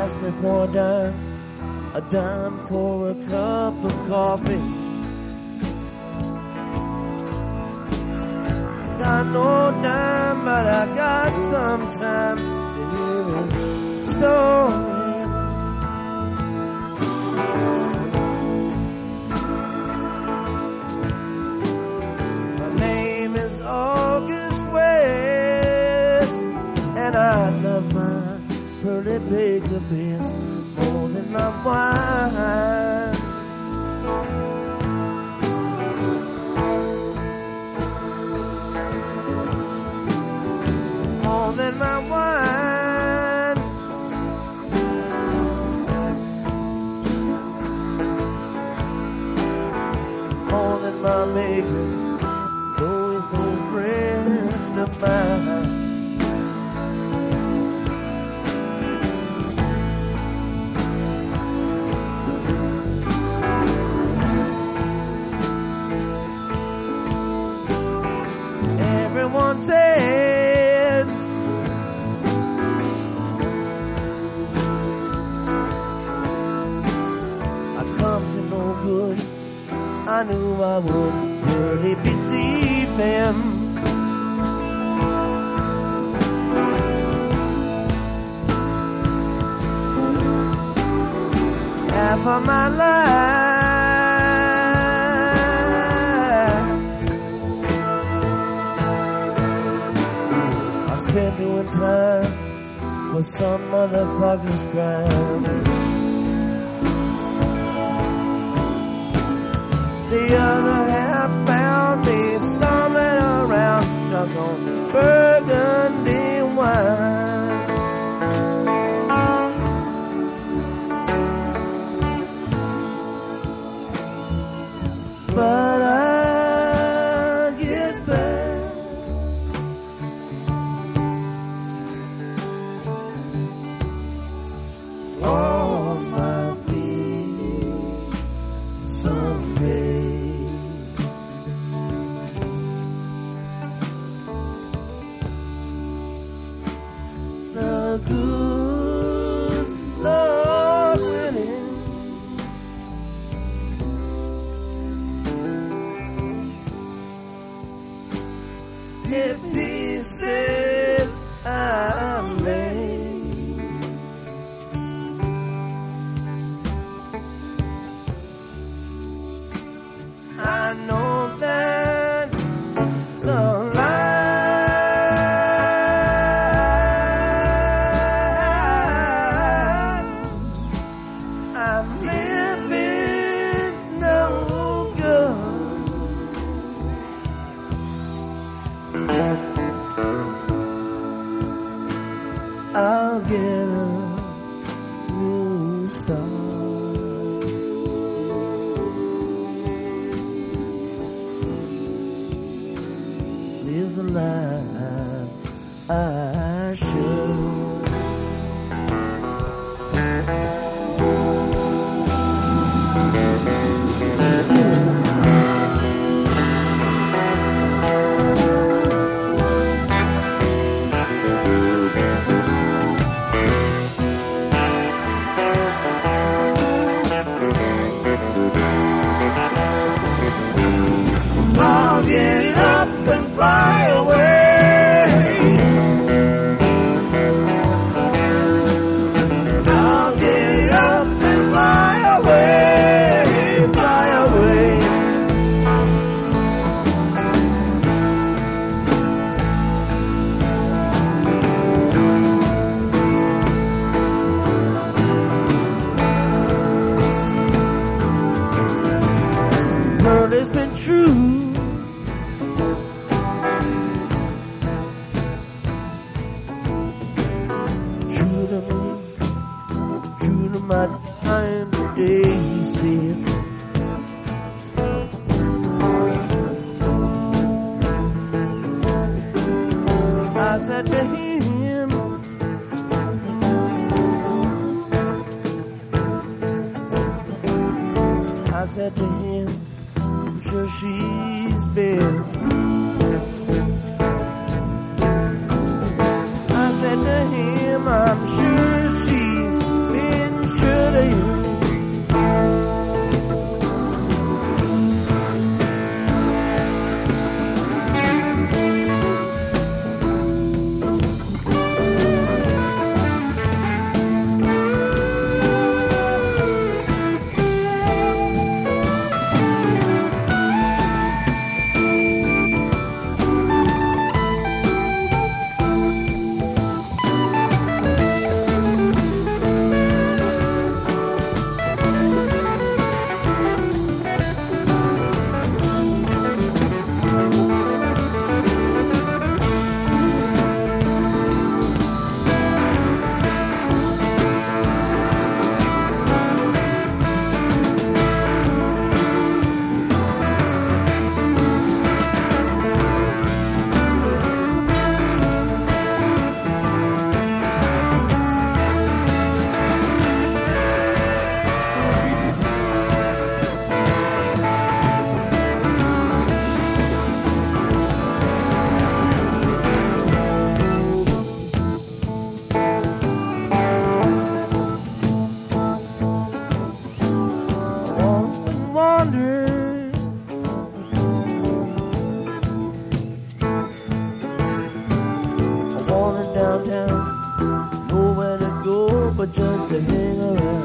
asked me for a dime for a cup of coffee. Got no dime, but I got some time to hear his story. My name is August West, and I love my Pearly Baker best more than my wine. More than my wine. More than my baby, though he's no friend of mine. Everyone said I come to no good. I knew I wouldn't really believe them. Half of my life I spent doing time for some motherfucker's crime. The other half found me storming around, drunk on burgundy wine. But I get back on my feet someday. The good Lord willing, if he says I'm late, I know that the life I'm living's no good. I'll get a new start. Live the life I should. I'll get up and fly away. I'll get up and fly away, fly away. Well, it's been true. True to me, true to my dying day, he said. I said to him, I said to him, I'm sure she's been. I said to him, I'm sure she's been. but just to hang around.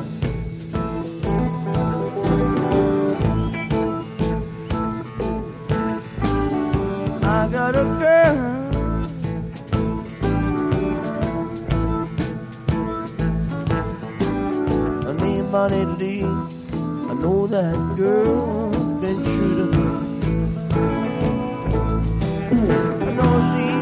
I got a girl, her name Bonnie Lee. I know that girl's been true to me. I know she